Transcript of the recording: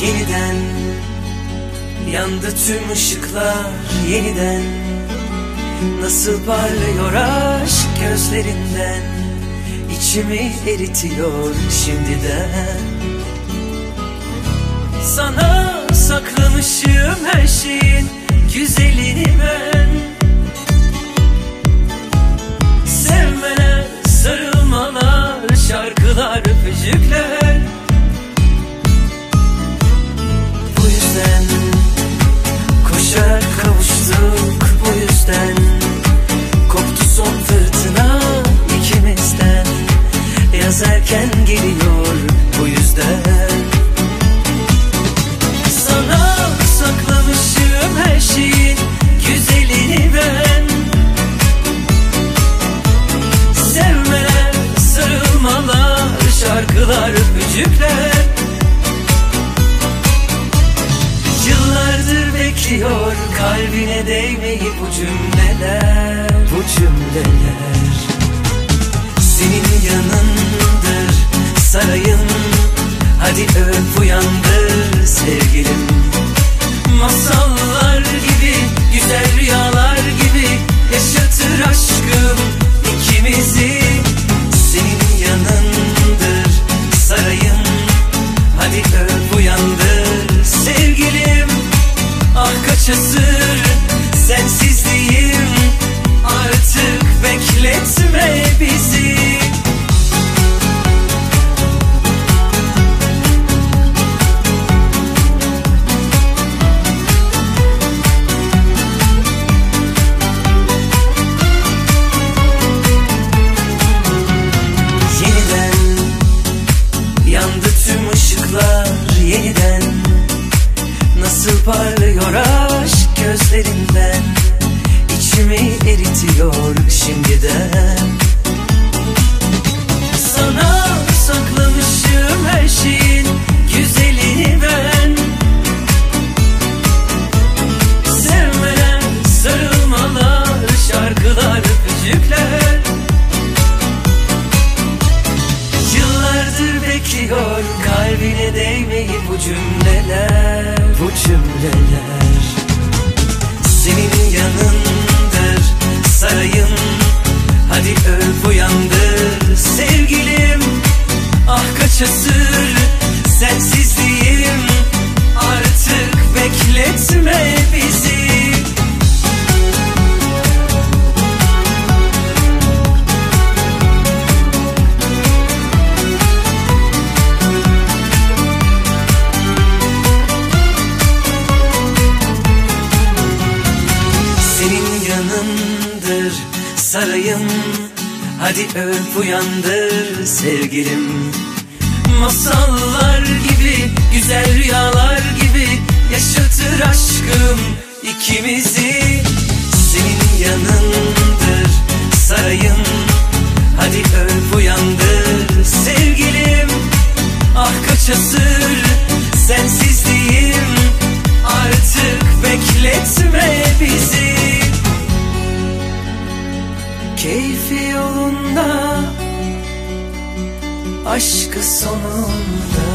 Yeniden yandı tüm ışıklar, yeniden nasıl parlıyor aşk gözlerinden, içimi eritiyor şimdiden. Sana saklamışım her şeyin güzelini ben. Sevmeler, sarılmalar, şarkılar, öpücükler. Bu yüzden koşarak kavuştuk, bu yüzden koptu son fırtına ikimizden. Yaz erken geliyor bu yüzden. Sana saklamışım her şeyin güzelini ben. Sevmeler, sarılmalar, şarkılar, öpücükler. Yıllardır bekliyor kalbine değmeyi bu cümleler, bu cümleler. Senin yanındır sarayım, hadi öp uyandır sevgilim. Masallar gibi, güzel rüyalar gibi yaşatır aşkım ikimizi. Senin yanındır sarayım, hadi öp uyandır sevgilim. Ah kaç asır sensizliğim, artık bekletme bizi. Yeniden nasıl parlıyor aşk gözlerinden, içimi eritiyor şimdiden. Sana saklamışım her şeyin güzelini ben. Sevmeler, sarılmalar, şarkılar, öpücükler. Yıllardır bekliyor kalbine değmeyi bu cümleler, bu cümleler. Senin yanındır sarayım, hadi öp uyandır sevgilim. Ah kaç asır sensizliğim, artık bekletme bizi. Yanındır sarayım, hadi öp uyandır sevgilim. Masallar gibi, güzel rüyalar gibi yaşatır aşkım ikimizi. Senin yanındır sarayım, hadi öp uyandır sevgilim. Ah kaç asır sensizliğim, artık bekletme bizi. Keyfi yolunda, aşkı sonunda.